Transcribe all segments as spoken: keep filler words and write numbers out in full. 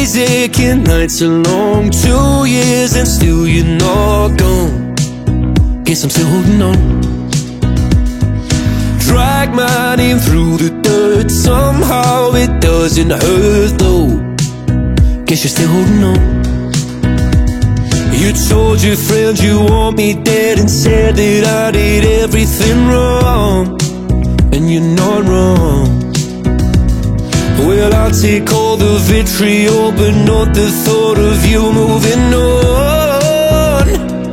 Days aching, nights are long. Two years and still you're not gone. Guess I'm still holding on. Drag my name through the dirt. Somehow it doesn't hurt though. Guess you're still holding on. You told your friends you want me dead and said that I did everything wrong. And you're not wrong. Well, I'll take all the vitriol, but not the thought of you moving on.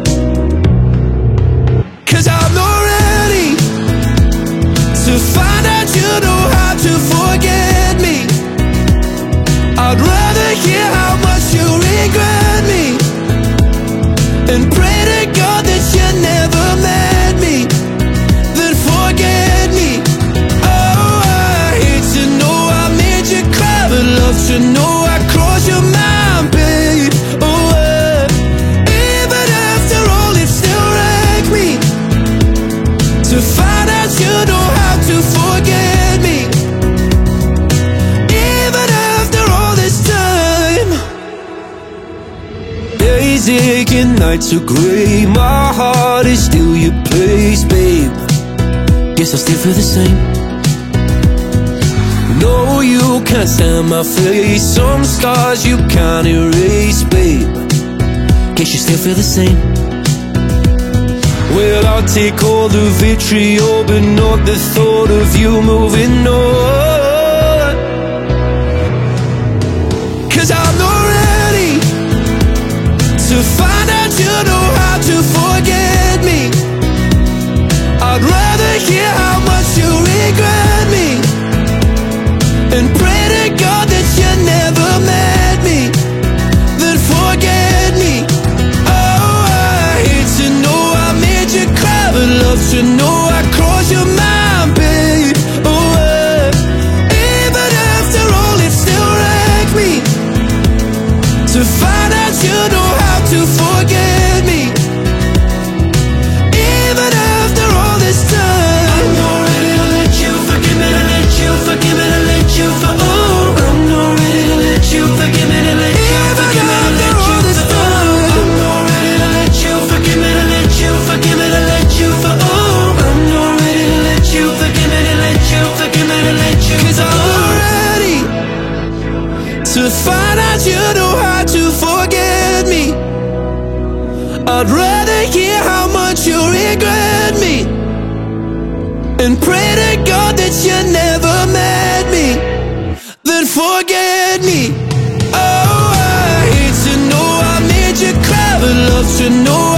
Cause I'm not ready to find out you know how to forget me. I'd rather hear how much you regret me and pray to God that you never met me, then forget me. Oh, I hate to know I made you cry, but love to know I crossed your mind, babe. Oh, uh, even after all, it still wrecked me to find out you know how to forget me. Even after all this time. Days aching, nights are grey. My heart is still your place, babe. Guess I still feel the same. No, you can't stand my face. Some scars you can't erase, babe. Guess you still feel the same. Well, I'll take all the vitriol, but not the thought of you moving on. Cause I'm not ready to find out you know how to forget me. I'd rather hear how much you regret me and pray to God that you never met me, then forget me. Oh, I hate to know I made you cry, but love to know I crossed your mind, babe. Oh, uh, even after all, it still wrecked me to find out you know how to forget me. Even after all this time. I'm not ready to let you forgive me, to let you forgive me, to let you for oh. I'm not ready to let you forgive me, to let you forgive me, to let you for oh. I'm not ready to let you forgive me, to let you forgive me, to let you for oh. I'm not ready to let you forgive me, to let you forgive me, to let you. Cause I'm not ready to find out you know how to forget me. I'd rather hear how much you regret me and pray to God that you never met me, then forget me. Oh, I hate to know I made you cry, but love to know